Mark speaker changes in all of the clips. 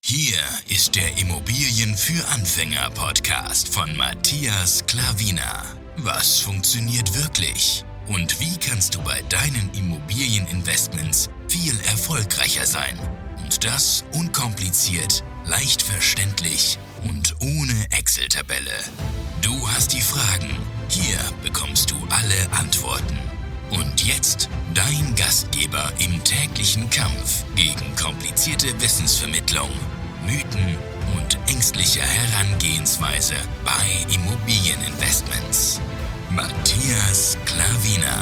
Speaker 1: Hier ist der Immobilien für Anfänger Podcast von Matthias Klavina. Was funktioniert wirklich? Und wie kannst du bei deinen Immobilieninvestments viel erfolgreicher sein? Und das unkompliziert, leicht verständlich und ohne Excel-Tabelle. Du hast die Fragen, hier bekommst du alle Antworten. Und jetzt dein Gastgeber im täglichen Kampf gegen komplizierte Wissensvermittlung, Mythen und ängstliche Herangehensweise bei Immobilieninvestments. Matthias Klavina.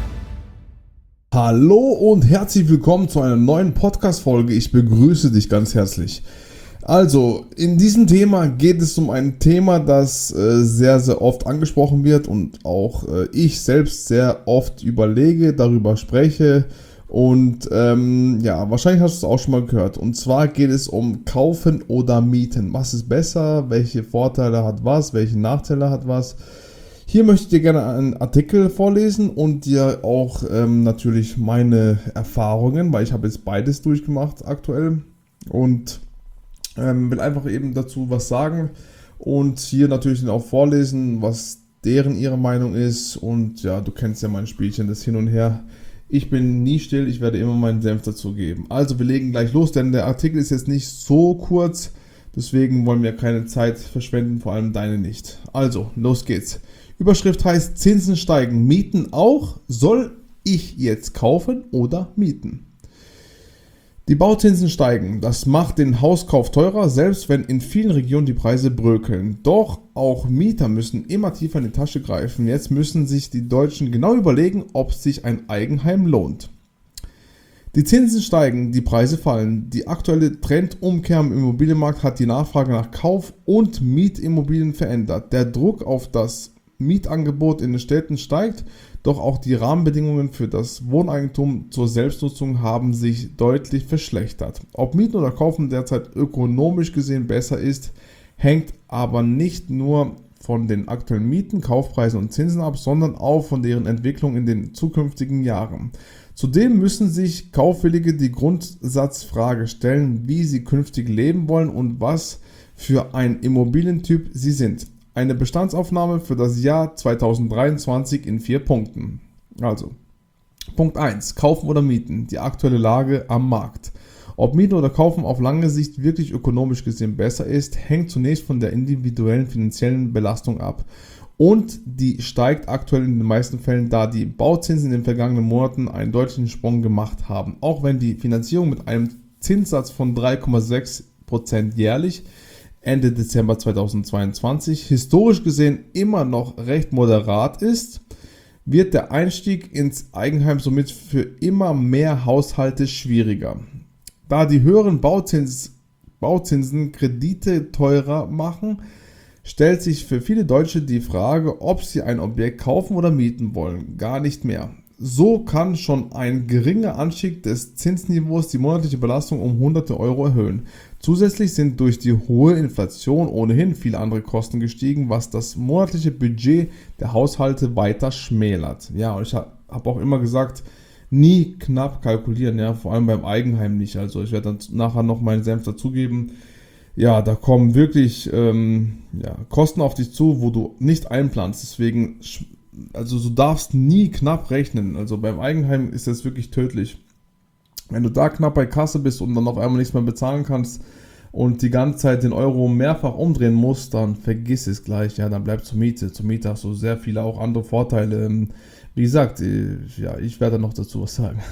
Speaker 2: Hallo und herzlich willkommen zu einer neuen Podcast-Folge. Ich begrüße dich ganz herzlich. Also, in diesem Thema geht es um ein Thema, das sehr, sehr oft angesprochen wird und auch ich selbst sehr oft überlege, darüber spreche und wahrscheinlich hast du es auch schon mal gehört. Und zwar geht es um Kaufen oder Mieten. Was ist besser? Welche Vorteile hat was? Welche Nachteile hat was? Hier möchte ich dir gerne einen Artikel vorlesen und dir auch natürlich meine Erfahrungen, weil ich habe jetzt beides durchgemacht aktuell und will einfach eben dazu was sagen und hier natürlich auch vorlesen, was ihre Meinung ist. Und ja, du kennst ja mein Spielchen, das Hin und Her. Ich bin nie still, ich werde immer meinen Senf dazu geben. Also wir legen gleich los, denn der Artikel ist jetzt nicht so kurz, deswegen wollen wir keine Zeit verschwenden, vor allem deine nicht. Also, los geht's. Überschrift heißt: Zinsen steigen, Mieten auch. Soll ich jetzt kaufen oder mieten? Die Bauzinsen steigen, das macht den Hauskauf teurer, selbst wenn in vielen Regionen die Preise bröckeln. Doch auch Mieter müssen immer tiefer in die Tasche greifen. Jetzt müssen sich die Deutschen genau überlegen, ob sich ein Eigenheim lohnt. Die Zinsen steigen, die Preise fallen. Die aktuelle Trendumkehr im Immobilienmarkt hat die Nachfrage nach Kauf- und Mietimmobilien verändert. Der Druck auf das Mietangebot in den Städten steigt, doch auch die Rahmenbedingungen für das Wohneigentum zur Selbstnutzung haben sich deutlich verschlechtert. Ob Mieten oder Kaufen derzeit ökonomisch gesehen besser ist, hängt aber nicht nur von den aktuellen Mieten, Kaufpreisen und Zinsen ab, sondern auch von deren Entwicklung in den zukünftigen Jahren. Zudem müssen sich Kaufwillige die Grundsatzfrage stellen, wie sie künftig leben wollen und was für ein Immobilientyp sie sind. Eine Bestandsaufnahme für das Jahr 2023 in 4 Punkten. Also, Punkt 1. Kaufen oder mieten. Die aktuelle Lage am Markt. Ob mieten oder kaufen auf lange Sicht wirklich ökonomisch gesehen besser ist, hängt zunächst von der individuellen finanziellen Belastung ab. Und die steigt aktuell in den meisten Fällen, da die Bauzinsen in den vergangenen Monaten einen deutlichen Sprung gemacht haben. Auch wenn die Finanzierung mit einem Zinssatz von 3,6% jährlich Ende Dezember 2022 historisch gesehen immer noch recht moderat ist, wird der Einstieg ins Eigenheim somit für immer mehr Haushalte schwieriger. Da die höheren Bauzinsen Kredite teurer machen, stellt sich für viele Deutsche die Frage, ob sie ein Objekt kaufen oder mieten wollen. Gar nicht mehr. So kann schon ein geringer Anstieg des Zinsniveaus die monatliche Belastung um hunderte Euro erhöhen. Zusätzlich sind durch die hohe Inflation ohnehin viele andere Kosten gestiegen, was das monatliche Budget der Haushalte weiter schmälert. Ja, und ich habe auch immer gesagt, nie knapp kalkulieren, ja, vor allem beim Eigenheim nicht. Also ich werde dann nachher noch meinen Senf dazugeben. Ja, da kommen wirklich Kosten auf dich zu, wo du nicht einplanst. Deswegen, also du darfst nie knapp rechnen. Also beim Eigenheim ist das wirklich tödlich. Wenn du da knapp bei Kasse bist und dann auf einmal nichts mehr bezahlen kannst und die ganze Zeit den Euro mehrfach umdrehen musst, dann vergiss es gleich, ja, dann bleib zur Miete. Zur Miete hast du sehr viele auch andere Vorteile. Wie gesagt, ich werde noch dazu was sagen.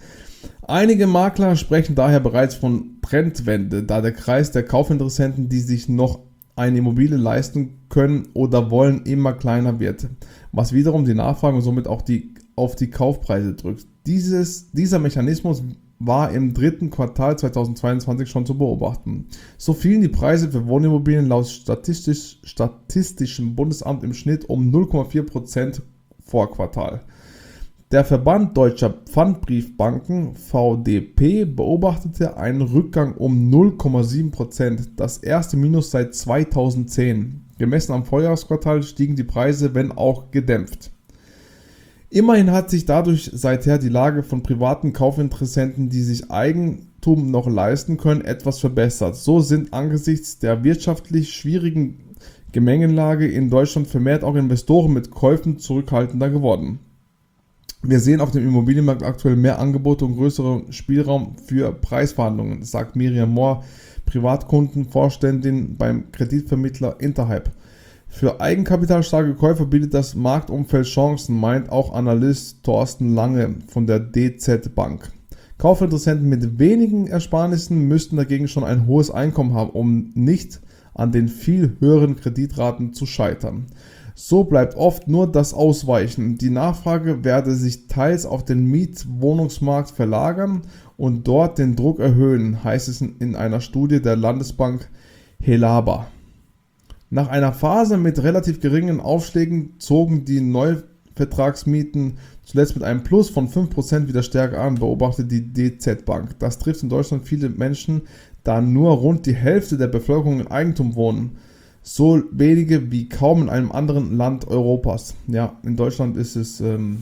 Speaker 2: Einige Makler sprechen daher bereits von Trendwende, da der Kreis der Kaufinteressenten, die sich noch eine Immobilie leisten können oder wollen, immer kleiner wird, was wiederum die Nachfrage und somit auch auf die Kaufpreise drückt. Dieser Mechanismus war im 3. Quartal 2022 schon zu beobachten. So fielen die Preise für Wohnimmobilien laut Statistischem Bundesamt im Schnitt um 0,4% vor Quartal. Der Verband Deutscher Pfandbriefbanken VDP beobachtete einen Rückgang um 0,7%, das erste Minus seit 2010. Gemessen am Vorjahresquartal stiegen die Preise, wenn auch gedämpft. Immerhin hat sich dadurch seither die Lage von privaten Kaufinteressenten, die sich Eigentum Eigentum noch leisten können, etwas verbessert. So sind angesichts der wirtschaftlich schwierigen Gemengelage in Deutschland vermehrt auch Investoren mit Käufen zurückhaltender geworden. Wir sehen auf dem Immobilienmarkt aktuell mehr Angebote und größeren Spielraum für Preisverhandlungen, sagt Miriam Mohr, Privatkundenvorständin beim Kreditvermittler Interhyp. Für eigenkapitalstarke Käufer bietet das Marktumfeld Chancen, meint auch Analyst Thorsten Lange von der DZ Bank. Kaufinteressenten mit wenigen Ersparnissen müssten dagegen schon ein hohes Einkommen haben, um nicht an den viel höheren Kreditraten zu scheitern. So bleibt oft nur das Ausweichen. Die Nachfrage werde sich teils auf den Mietwohnungsmarkt verlagern und dort den Druck erhöhen, heißt es in einer Studie der Landesbank Helaba. Nach einer Phase mit relativ geringen Aufschlägen zogen die Neuvertragsmieten zuletzt mit einem Plus von 5% wieder stärker an, beobachtet die DZ Bank. Das trifft in Deutschland viele Menschen, da nur rund die Hälfte der Bevölkerung in Eigentum wohnen. So wenige wie kaum in einem anderen Land Europas. Ja, in Deutschland ist es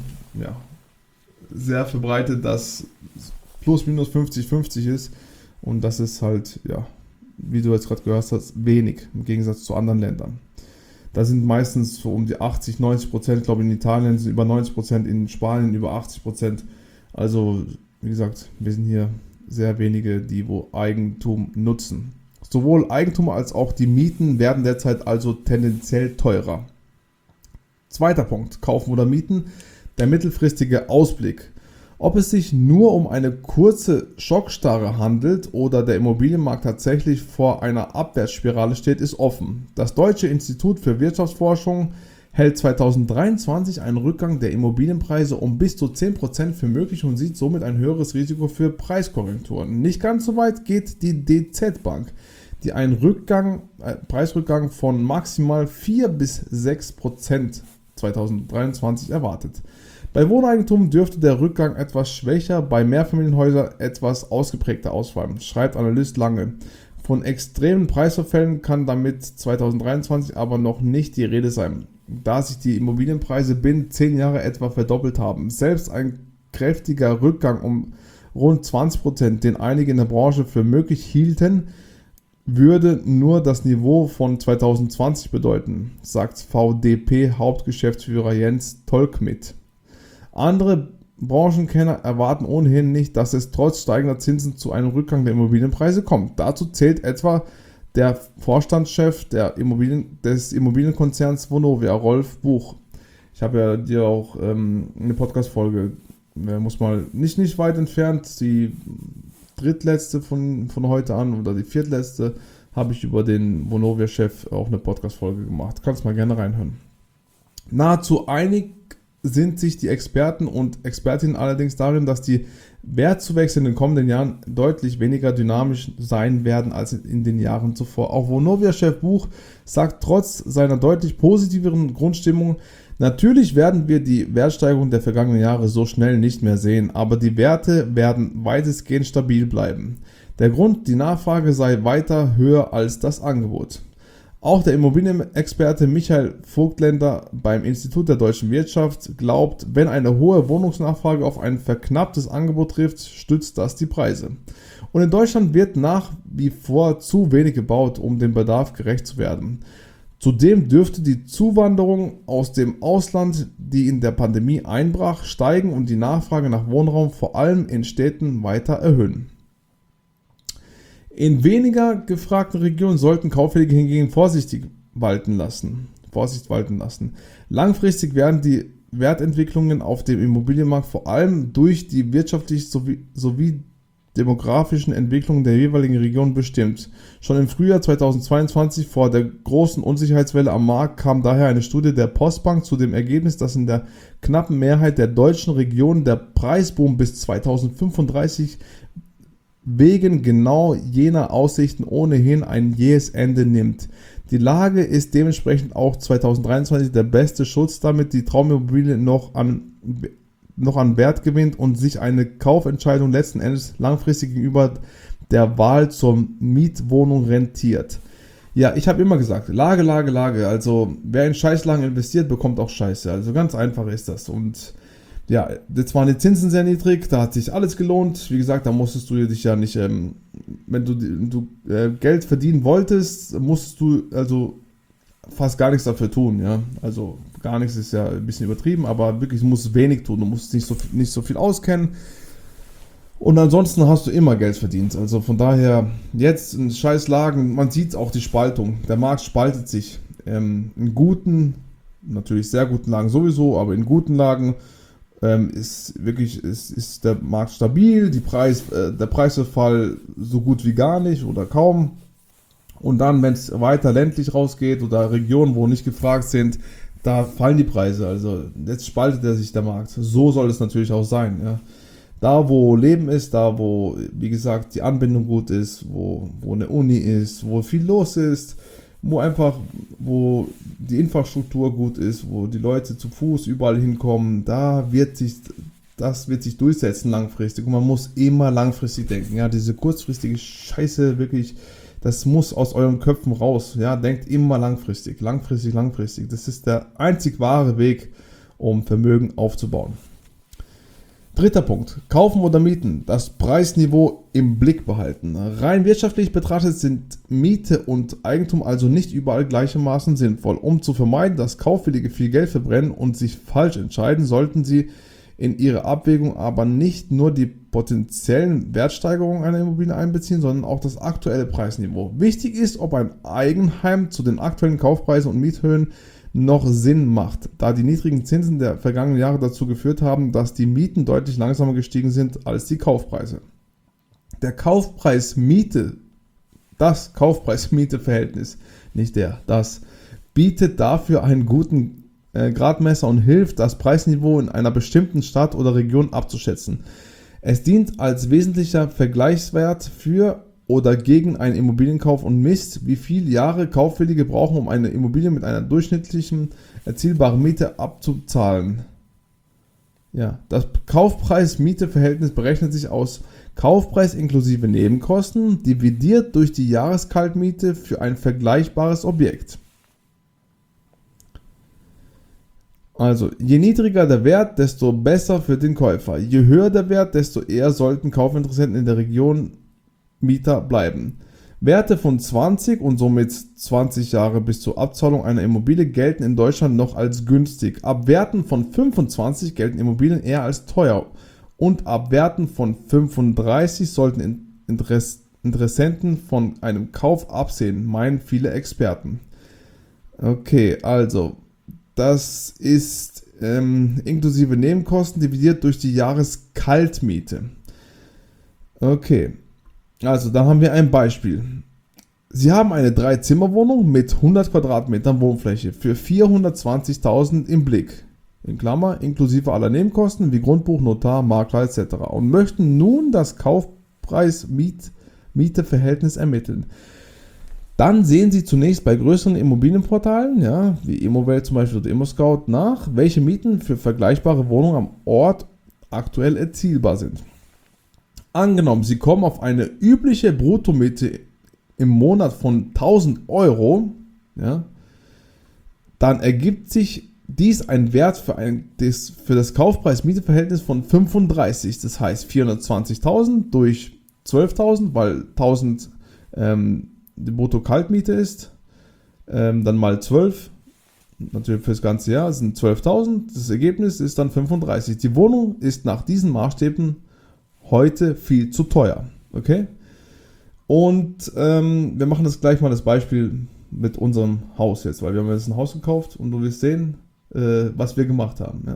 Speaker 2: sehr verbreitet, dass plus minus 50-50 ist. Und das ist halt, ja, wie du jetzt gerade gehört hast, wenig im Gegensatz zu anderen Ländern. Da sind meistens so um die 80-90%, ich glaube in Italien sind über 90%, in Spanien über 80%. Also, wie gesagt, wir sind hier sehr wenige, die wo Eigentum nutzen. Sowohl Eigentum als auch die Mieten werden derzeit also tendenziell teurer. Zweiter Punkt, kaufen oder mieten, der mittelfristige Ausblick. Ob es sich nur um eine kurze Schockstarre handelt oder der Immobilienmarkt tatsächlich vor einer Abwärtsspirale steht, ist offen. Das Deutsche Institut für Wirtschaftsforschung hält 2023 einen Rückgang der Immobilienpreise um bis zu 10% für möglich und sieht somit ein höheres Risiko für Preiskorrekturen. Nicht ganz so weit geht die DZ Bank, die einen Preisrückgang von maximal 4-6% 2023 erwartet. Bei Wohneigentum dürfte der Rückgang etwas schwächer, bei Mehrfamilienhäusern etwas ausgeprägter ausfallen, schreibt Analyst Lange. Von extremen Preisverfällen kann damit 2023 aber noch nicht die Rede sein, da sich die Immobilienpreise binnen 10 Jahre etwa verdoppelt haben. Selbst ein kräftiger Rückgang um rund 20%, den einige in der Branche für möglich hielten, würde nur das Niveau von 2020 bedeuten, sagt VDP-Hauptgeschäftsführer Jens Tolkmitt. Andere Branchenkenner erwarten ohnehin nicht, dass es trotz steigender Zinsen zu einem Rückgang der Immobilienpreise kommt. Dazu zählt etwa der Vorstandschef des Immobilienkonzerns Vonovia, Rolf Buch. Ich habe ja dir auch eine Podcast-Folge, muss mal nicht weit entfernt, die drittletzte von heute an oder die viertletzte, habe ich über den Vonovia-Chef auch eine Podcast-Folge gemacht. Kannst mal gerne reinhören. Nahezu einig sind sich die Experten und Expertinnen allerdings darin, dass die Wertzuwächse in den kommenden Jahren deutlich weniger dynamisch sein werden als in den Jahren zuvor. Auch Vonovia-Chef Buch sagt trotz seiner deutlich positiveren Grundstimmung, natürlich werden wir die Wertsteigerung der vergangenen Jahre so schnell nicht mehr sehen, aber die Werte werden weitestgehend stabil bleiben. Der Grund, die Nachfrage sei weiter höher als das Angebot. Auch der Immobilienexperte Michael Vogtländer beim Institut der deutschen Wirtschaft glaubt, wenn eine hohe Wohnungsnachfrage auf ein verknapptes Angebot trifft, stützt das die Preise. Und in Deutschland wird nach wie vor zu wenig gebaut, um dem Bedarf gerecht zu werden. Zudem dürfte die Zuwanderung aus dem Ausland, die in der Pandemie einbrach, steigen und die Nachfrage nach Wohnraum vor allem in Städten weiter erhöhen. In weniger gefragten Regionen sollten Kaufwillige hingegen Vorsicht walten lassen. Langfristig werden die Wertentwicklungen auf dem Immobilienmarkt vor allem durch die wirtschaftlichen sowie demografischen Entwicklungen der jeweiligen Region bestimmt. Schon im Frühjahr 2022, vor der großen Unsicherheitswelle am Markt, kam daher eine Studie der Postbank zu dem Ergebnis, dass in der knappen Mehrheit der deutschen Regionen der Preisboom bis 2035 wegen genau jener Aussichten ohnehin ein jähes Ende nimmt. Die Lage ist dementsprechend auch 2023 der beste Schutz, damit die Traumimmobilie noch an Wert gewinnt und sich eine Kaufentscheidung letzten Endes langfristig gegenüber der Wahl zur Mietwohnung rentiert. Ja, ich habe immer gesagt, Lage. Also wer in Scheißlagen investiert, bekommt auch Scheiße. Also ganz einfach ist das. Und Ja, jetzt waren die Zinsen sehr niedrig, da hat sich alles gelohnt. Wie gesagt, da musstest du dich ja nicht, wenn du Geld verdienen wolltest, musstest du also fast gar nichts dafür tun. Ja? Also gar nichts ist ja ein bisschen übertrieben, aber wirklich, du musst wenig tun, du musst nicht so viel auskennen. Und ansonsten hast du immer Geld verdient. Also von daher, jetzt in scheiß Lagen, man sieht auch die Spaltung. Der Markt spaltet sich. In guten, natürlich sehr guten Lagen sowieso, aber in guten Lagen ist der Markt stabil, der Preisverfall so gut wie gar nicht oder kaum. Und dann, wenn es weiter ländlich rausgeht oder Regionen, wo nicht gefragt sind, da fallen die Preise. Also jetzt spaltet sich der Markt. So soll es natürlich auch sein. Ja. Da, wo Leben ist, da, wo, wie gesagt, die Anbindung gut ist, wo eine Uni ist, wo viel los ist, wo die Infrastruktur gut ist, wo die Leute zu Fuß überall hinkommen, das wird sich durchsetzen langfristig. Und man muss immer langfristig denken. Ja, diese kurzfristige Scheiße, wirklich, das muss aus euren Köpfen raus. Ja, denkt immer langfristig. Das ist der einzig wahre Weg, um Vermögen aufzubauen. Dritter Punkt, kaufen oder mieten, das Preisniveau im Blick behalten. Rein wirtschaftlich betrachtet sind Miete und Eigentum also nicht überall gleichermaßen sinnvoll. Um zu vermeiden, dass Kaufwillige viel Geld verbrennen und sich falsch entscheiden, sollten sie in ihre Abwägung aber nicht nur die potenziellen Wertsteigerungen einer Immobilie einbeziehen, sondern auch das aktuelle Preisniveau. Wichtig ist, ob ein Eigenheim zu den aktuellen Kaufpreisen und Miethöhen noch Sinn macht, da die niedrigen Zinsen der vergangenen Jahre dazu geführt haben, dass die Mieten deutlich langsamer gestiegen sind als die Kaufpreise. Das Kaufpreis-Miete-Verhältnis, das bietet dafür einen guten Gradmesser und hilft, das Preisniveau in einer bestimmten Stadt oder Region abzuschätzen. Es dient als wesentlicher Vergleichswert für oder gegen einen Immobilienkauf und misst, wie viele Jahre Kaufwillige brauchen, um eine Immobilie mit einer durchschnittlichen erzielbaren Miete abzuzahlen. Ja, das Kaufpreis-Miete-Verhältnis berechnet sich aus Kaufpreis inklusive Nebenkosten, dividiert durch die Jahreskaltmiete für ein vergleichbares Objekt. Also, je niedriger der Wert, desto besser für den Käufer. Je höher der Wert, desto eher sollten Kaufinteressenten in der Region Mieter bleiben. Werte von 20 und somit 20 Jahre bis zur Abzahlung einer Immobilie gelten in Deutschland noch als günstig. Ab Werten von 25 gelten Immobilien eher als teuer. Und ab Werten von 35 sollten Interessenten von einem Kauf absehen, meinen viele Experten. Okay, also das ist inklusive Nebenkosten dividiert durch die Jahreskaltmiete. Okay, also da haben wir ein Beispiel. Sie haben eine 3-Zimmer-Wohnung mit 100 Quadratmetern Wohnfläche für 420.000 im Blick, in Klammer, inklusive aller Nebenkosten wie Grundbuch, Notar, Makler etc. und möchten nun das Kaufpreis-Miete-Verhältnis ermitteln. Dann sehen Sie zunächst bei größeren Immobilienportalen, ja, wie Immowelt zum Beispiel oder ImmoScout, nach, welche Mieten für vergleichbare Wohnungen am Ort aktuell erzielbar sind. Angenommen, Sie kommen auf eine übliche Bruttomiete im Monat von 1.000 Euro, ja, dann ergibt sich dies ein Wert für das Kaufpreis-Miete-Verhältnis von 35. Das heißt 420.000 durch 12.000, weil 1.000 die Brutto-Kaltmiete ist, dann mal 12, natürlich für das ganze Jahr sind 12.000, das Ergebnis ist dann 35. Die Wohnung ist nach diesen Maßstäben heute viel zu teuer, okay? Und wir machen das gleich mal das Beispiel mit unserem Haus jetzt, weil wir haben jetzt ein Haus gekauft und du wirst sehen, was wir gemacht haben.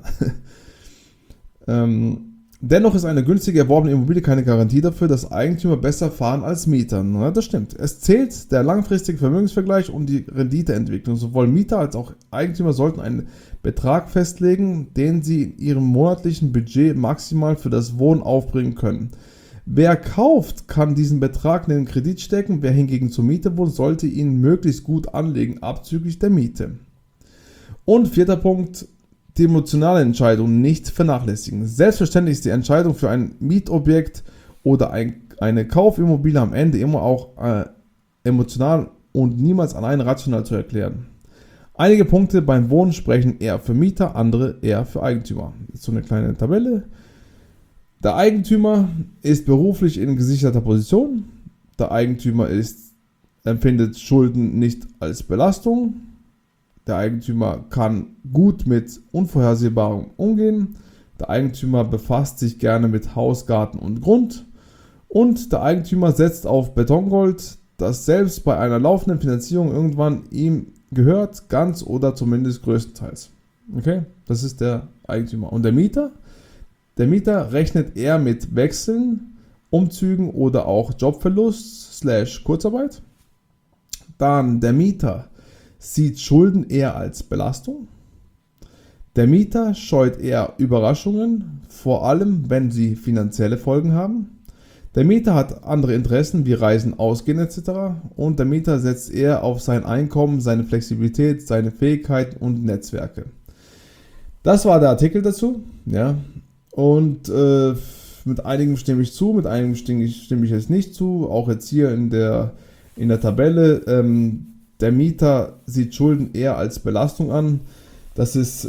Speaker 2: Ja. Dennoch ist eine günstige erworbene Immobilie keine Garantie dafür, dass Eigentümer besser fahren als Mieter. Ja, das stimmt. Es zählt der langfristige Vermögensvergleich und die Renditeentwicklung. Sowohl Mieter als auch Eigentümer sollten einen Betrag festlegen, den sie in ihrem monatlichen Budget maximal für das Wohnen aufbringen können. Wer kauft, kann diesen Betrag in den Kredit stecken. Wer hingegen zur Miete wohnt, sollte ihn möglichst gut anlegen, abzüglich der Miete. Und vierter Punkt, die emotionale Entscheidung nicht vernachlässigen. Selbstverständlich ist die Entscheidung für ein Mietobjekt oder eine Kaufimmobilie am Ende immer auch emotional und niemals allein rational zu erklären. Einige Punkte beim Wohnen sprechen eher für Mieter, andere eher für Eigentümer. Das ist so eine kleine Tabelle. Der Eigentümer ist beruflich in gesicherter Position. Der Eigentümer empfindet Schulden nicht als Belastung. Der Eigentümer kann gut mit Unvorhersehbarem umgehen. Der Eigentümer befasst sich gerne mit Haus, Garten und Grund. Und der Eigentümer setzt auf Betongold, das selbst bei einer laufenden Finanzierung irgendwann ihm gehört, ganz oder zumindest größtenteils. Okay, das ist der Eigentümer. Und der Mieter? Der Mieter rechnet eher mit Wechseln, Umzügen oder auch Jobverlust / Kurzarbeit. Dann der Mieter sieht Schulden eher als Belastung. Der Mieter scheut eher Überraschungen, vor allem wenn sie finanzielle Folgen haben. Der Mieter hat andere Interessen wie Reisen, Ausgehen etc. Und der Mieter setzt eher auf sein Einkommen, seine Flexibilität, seine Fähigkeiten und Netzwerke. Das war der Artikel dazu. Ja. Und mit einigen stimme ich zu, mit einigen stimme ich jetzt nicht zu. Auch jetzt hier in der Tabelle. Der Mieter sieht Schulden eher als Belastung an. Das ist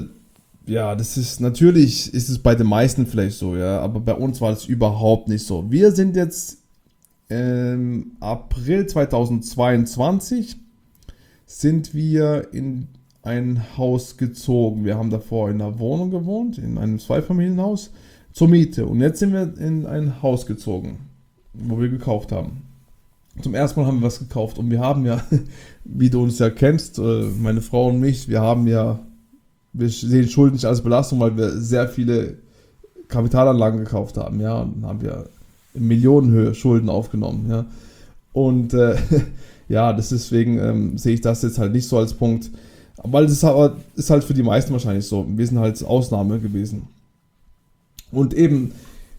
Speaker 2: natürlich ist es bei den meisten vielleicht so, ja, aber bei uns war das überhaupt nicht so. Wir sind jetzt im April 2022 sind wir in ein Haus gezogen. Wir haben davor in einer Wohnung gewohnt, in einem Zweifamilienhaus zur Miete. Und jetzt sind wir in ein Haus gezogen, wo wir gekauft haben. Zum ersten Mal haben wir was gekauft und wir haben ja, wie du uns ja kennst, meine Frau und mich, wir sehen Schulden nicht als Belastung, weil wir sehr viele Kapitalanlagen gekauft haben, ja, und dann haben wir in Millionenhöhe Schulden aufgenommen, ja. Und ja, deswegen sehe ich das jetzt halt nicht so als Punkt, weil es ist halt für die meisten wahrscheinlich so. Wir sind halt Ausnahme gewesen. Und eben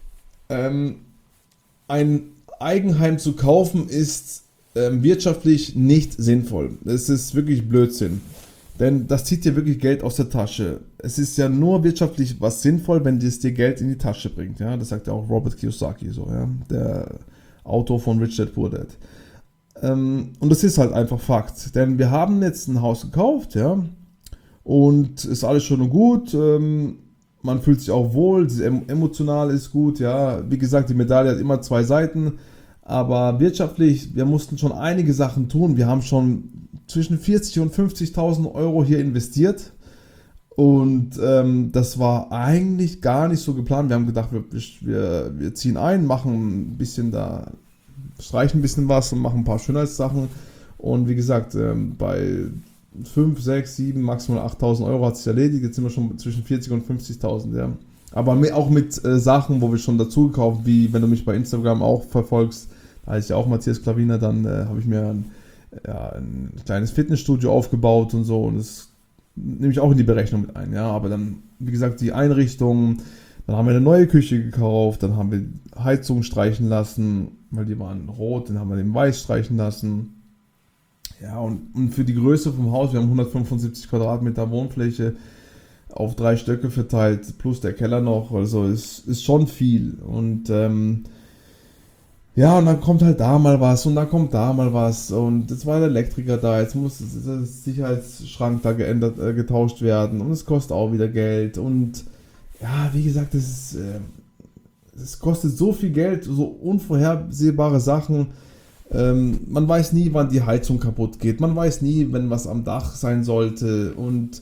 Speaker 2: ein Eigenheim zu kaufen ist wirtschaftlich nicht sinnvoll. Es ist wirklich Blödsinn. Denn das zieht dir wirklich Geld aus der Tasche. Es ist ja nur wirtschaftlich was sinnvoll, wenn es dir Geld in die Tasche bringt. Ja? Das sagt ja auch Robert Kiyosaki so, ja? Der Autor von Rich Dad Poor Dad. Und das ist halt einfach Fakt. Denn wir haben jetzt ein Haus gekauft, ja, und ist alles schön und gut. Man fühlt sich auch wohl, emotional ist gut, ja. Wie gesagt, die Medaille hat immer zwei Seiten. Aber wirtschaftlich, wir mussten schon einige Sachen tun. Wir haben schon zwischen 40.000 und 50.000 Euro hier investiert. Und das war eigentlich gar nicht so geplant. Wir haben gedacht, wir ziehen ein, machen ein bisschen da, streichen ein bisschen was und machen ein paar Schönheitssachen. Und wie gesagt, bei 5, 6, 7, maximal 8.000 Euro hat sich erledigt. Jetzt sind wir schon zwischen 40.000 und 50.000, ja. Aber auch mit Sachen, wo wir schon dazu gekauft, wie wenn du mich bei Instagram auch verfolgst, da heißt ja auch Matthias Klaviner, dann habe ich mir ein kleines Fitnessstudio aufgebaut und so, und das nehme ich auch in die Berechnung mit ein, ja. Aber dann, wie gesagt, die Einrichtung, dann haben wir eine neue Küche gekauft, dann haben wir Heizung streichen lassen, weil die waren rot, dann haben wir den weiß streichen lassen. Ja, und für die Größe vom Haus, wir haben 175 Quadratmeter Wohnfläche auf 3 Stöcke verteilt, plus der Keller noch, also es ist schon viel. Und ja, und dann kommt halt da mal was und dann kommt da mal was und jetzt war der Elektriker da, jetzt muss der Sicherheitsschrank da getauscht werden und es kostet auch wieder Geld und ja, wie gesagt, es kostet so viel Geld, so unvorhersehbare Sachen. Man weiß nie, wann die Heizung kaputt geht, man weiß nie, wenn was am Dach sein sollte und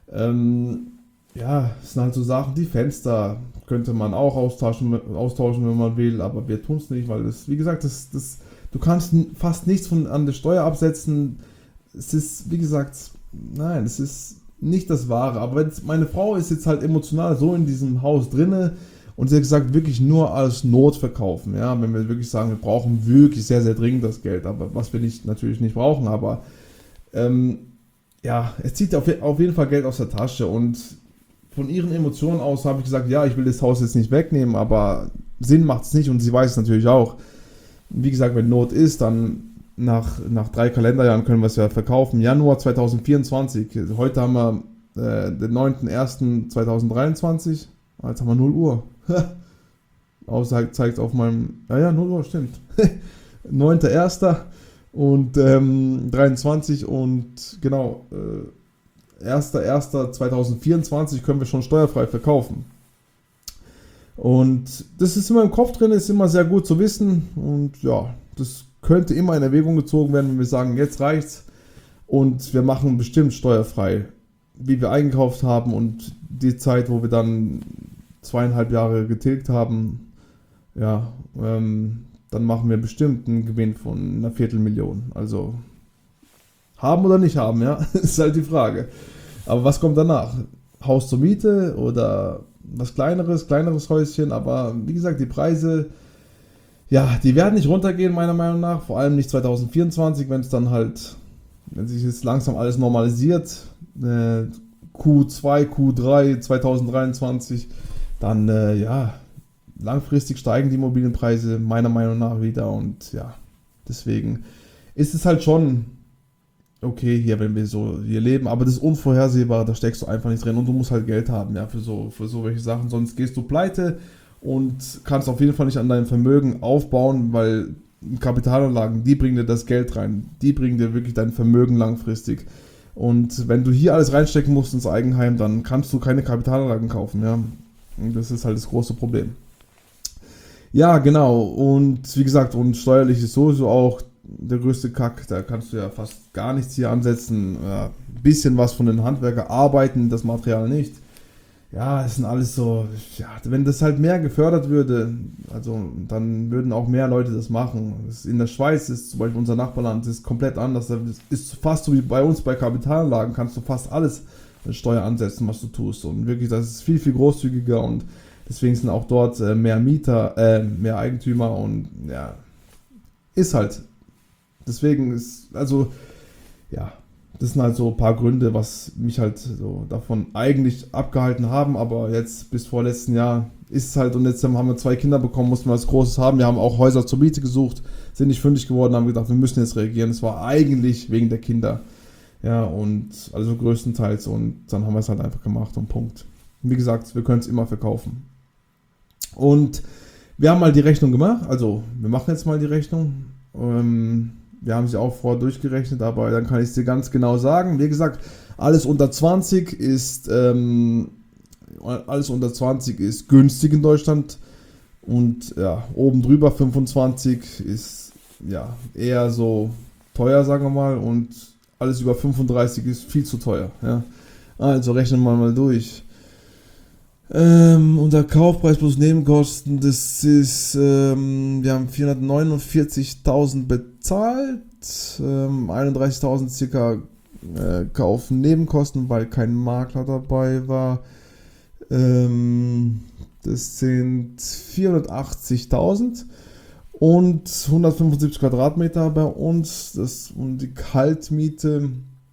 Speaker 2: ja, es sind halt so Sachen, die Fenster könnte man auch austauschen, wenn man will, aber wir tun es nicht, weil das, wie gesagt, du kannst fast nichts an der Steuer absetzen. Es ist, wie gesagt, nein, es ist nicht das Wahre. Aber meine Frau ist jetzt halt emotional so in diesem Haus drinne und sie hat gesagt, wirklich nur als Not verkaufen. Ja, wenn wir wirklich sagen, wir brauchen wirklich sehr, sehr dringend das Geld, aber was wir natürlich nicht brauchen, aber ja, es zieht auf jeden Fall Geld aus der Tasche und von ihren Emotionen aus habe ich gesagt, ja, ich will das Haus jetzt nicht wegnehmen, aber Sinn macht es nicht und sie weiß es natürlich auch. Wie gesagt, wenn Not ist, dann nach 3 Kalenderjahren können wir es ja verkaufen. Januar 2024, heute haben wir den 9.01.2023, jetzt haben wir 0 Uhr. Zeigt auf meinem, ja, 0 Uhr, stimmt. 9.01. und 23 und genau, 1.1.2024 können wir schon steuerfrei verkaufen. Und das ist immer im Kopf drin, ist immer sehr gut zu wissen. Und ja, das könnte immer in Erwägung gezogen werden, wenn wir sagen, jetzt reicht's und wir machen bestimmt steuerfrei, wie wir eingekauft haben, und die Zeit, wo wir dann 2,5 Jahre getilgt haben, ja, dann machen wir bestimmt einen Gewinn von einer Viertelmillion. Also haben oder nicht haben, ja, ist halt die Frage. Aber was kommt danach? Haus zur Miete oder was kleineres Häuschen, aber wie gesagt, die Preise, ja, die werden nicht runtergehen, meiner Meinung nach, vor allem nicht 2024, wenn sich jetzt langsam alles normalisiert, Q2, Q3 2023, dann, ja, langfristig steigen die Immobilienpreise meiner Meinung nach wieder, und ja, deswegen ist es halt schon okay hier, wenn wir so hier leben, aber das Unvorhersehbare, da steckst du einfach nicht drin, und du musst halt Geld haben, ja, für so welche Sachen, sonst gehst du pleite und kannst auf jeden Fall nicht an deinem Vermögen aufbauen, weil Kapitalanlagen, die bringen dir das Geld rein, die bringen dir wirklich dein Vermögen langfristig, und wenn du hier alles reinstecken musst ins Eigenheim, dann kannst du keine Kapitalanlagen kaufen, ja, und das ist halt das große Problem. Ja, genau, und wie gesagt, und steuerlich ist sowieso auch der größte Kack, da kannst du ja fast gar nichts hier ansetzen, ein bisschen was von den Handwerkern arbeiten, das Material nicht. Ja, es sind alles so, ja, wenn das halt mehr gefördert würde, also dann würden auch mehr Leute das machen. In der Schweiz ist zum Beispiel unser Nachbarland, ist komplett anders, das ist fast so wie bei uns bei Kapitalanlagen, kannst du fast alles Steuer ansetzen, was du tust, und wirklich, das ist viel, viel großzügiger, und deswegen sind auch dort mehr Mieter, mehr Eigentümer, und ja, ist halt. Deswegen ist, also, ja, das sind halt so ein paar Gründe, was mich halt so davon eigentlich abgehalten haben, aber jetzt bis vor letzten Jahr ist es halt, und jetzt haben wir 2 Kinder bekommen, mussten wir was Großes haben, wir haben auch Häuser zur Miete gesucht, sind nicht fündig geworden, haben gedacht, wir müssen jetzt reagieren, es war eigentlich wegen der Kinder, ja, und also größtenteils, und dann haben wir es halt einfach gemacht, und Punkt. Wie gesagt, wir können es immer verkaufen. Und wir haben mal die Rechnung gemacht, also wir machen jetzt mal die Rechnung, wir haben sie auch vorher durchgerechnet, aber dann kann ich es dir ganz genau sagen. Wie gesagt, alles unter 20 ist günstig in Deutschland, und ja, oben drüber 25 ist ja eher so teuer, sagen wir mal, und alles über 35 ist viel zu teuer. Ja. Also rechnen wir mal durch. Unser Kaufpreis plus Nebenkosten, das ist, wir haben 449.000 bezahlt, 31.000 circa Kaufen Nebenkosten, weil kein Makler dabei war. Das sind 480.000 und 175 Quadratmeter bei uns. Und die Kaltmiete,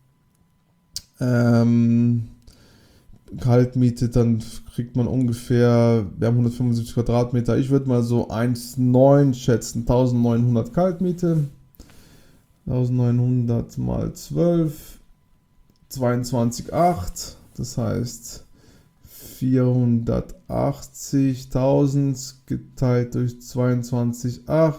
Speaker 2: dann kriegt man ungefähr, wir haben 175 Quadratmeter, ich würde mal so 1,9 schätzen, 1900 Kaltmiete, 1900 mal 12, 22,8, das heißt 480.000 geteilt durch 22,8,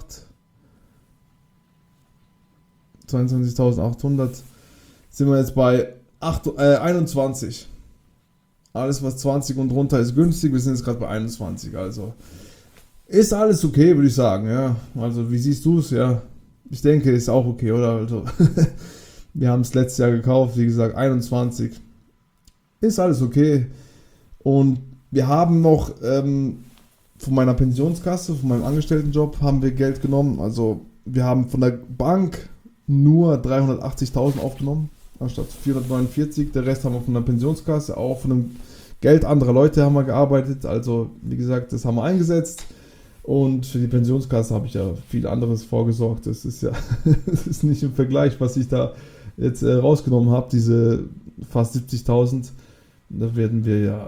Speaker 2: 22.800, sind wir jetzt bei 21. Alles, was 20 und drunter ist, günstig. Wir sind jetzt gerade bei 21. Also ist alles okay, würde ich sagen. Ja, also wie siehst du es? Ja, ich denke, ist auch okay, oder? Also wir haben es letztes Jahr gekauft, wie gesagt, 21. Ist alles okay. Und wir haben noch von meiner Pensionskasse, von meinem Angestelltenjob, haben wir Geld genommen. Also wir haben von der Bank nur 380.000 aufgenommen, anstatt 449. Der Rest haben wir von der Pensionskasse, auch von dem Geld anderer Leute haben wir gearbeitet. Also wie gesagt, das haben wir eingesetzt. Und für die Pensionskasse habe ich ja viel anderes vorgesorgt. Das ist ja das ist nicht im Vergleich, was ich da jetzt rausgenommen habe, diese fast 70.000. Da werden wir ja,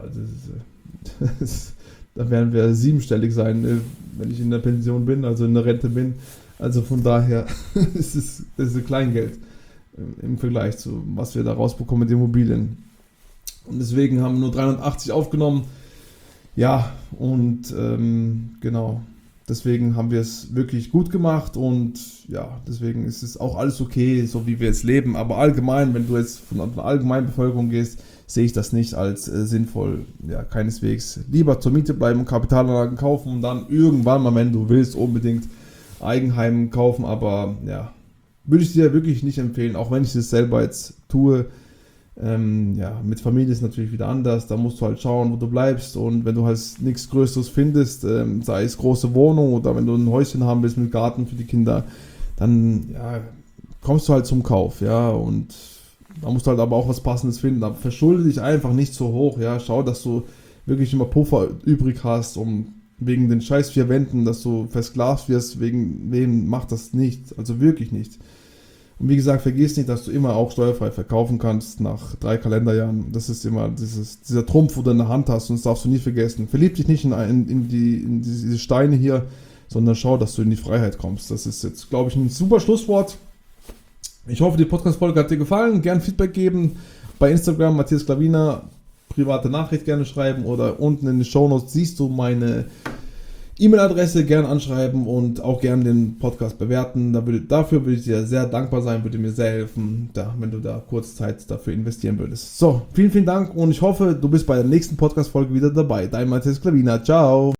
Speaker 2: da werden wir siebenstellig sein, wenn ich in der Pension bin, also in der Rente bin. Also von daher ist es Kleingeld im Vergleich zu was wir da rausbekommen mit Immobilien. Und deswegen haben wir nur 380 aufgenommen. Ja, und genau, deswegen haben wir es wirklich gut gemacht und ja, deswegen ist es auch alles okay, so wie wir jetzt leben. Aber allgemein, wenn du jetzt von der allgemeinen Bevölkerung gehst, sehe ich das nicht als sinnvoll. Ja, keineswegs. Lieber zur Miete bleiben, Kapitalanlagen kaufen und dann irgendwann mal, wenn du willst, unbedingt Eigenheim kaufen. Aber ja, würde ich dir wirklich nicht empfehlen, auch wenn ich es selber jetzt tue. Ja, mit Familie ist natürlich wieder anders, da musst du halt schauen, wo du bleibst und wenn du halt nichts Größeres findest, sei es große Wohnung oder wenn du ein Häuschen haben willst mit Garten für die Kinder, dann ja, kommst du halt zum Kauf, ja, und da musst du halt aber auch was Passendes finden, aber verschulde dich einfach nicht so hoch, ja, schau, dass du wirklich immer Puffer übrig hast, um wegen den scheiß 4 Wänden, dass du versklavt wirst, wegen wem macht das nicht, also wirklich nicht. Und wie gesagt, vergiss nicht, dass du immer auch steuerfrei verkaufen kannst nach 3 Kalenderjahren. Das ist immer dieser Trumpf, wo du in der Hand hast und das darfst du nie vergessen. Verlieb dich nicht in diese Steine hier, sondern schau, dass du in die Freiheit kommst. Das ist jetzt, glaube ich, ein super Schlusswort. Ich hoffe, die Podcast-Folge hat dir gefallen. Gern Feedback geben. Bei Instagram, Matthias Klavina, private Nachricht gerne schreiben oder unten in den Shownotes siehst du meine E-Mail-Adresse, gerne anschreiben und auch gerne den Podcast bewerten. Dafür würde ich dir sehr dankbar sein, würde mir sehr helfen, wenn du da kurz Zeit dafür investieren würdest. So, vielen, vielen Dank und ich hoffe, du bist bei der nächsten Podcast-Folge wieder dabei. Dein Matthias Klavina. Ciao!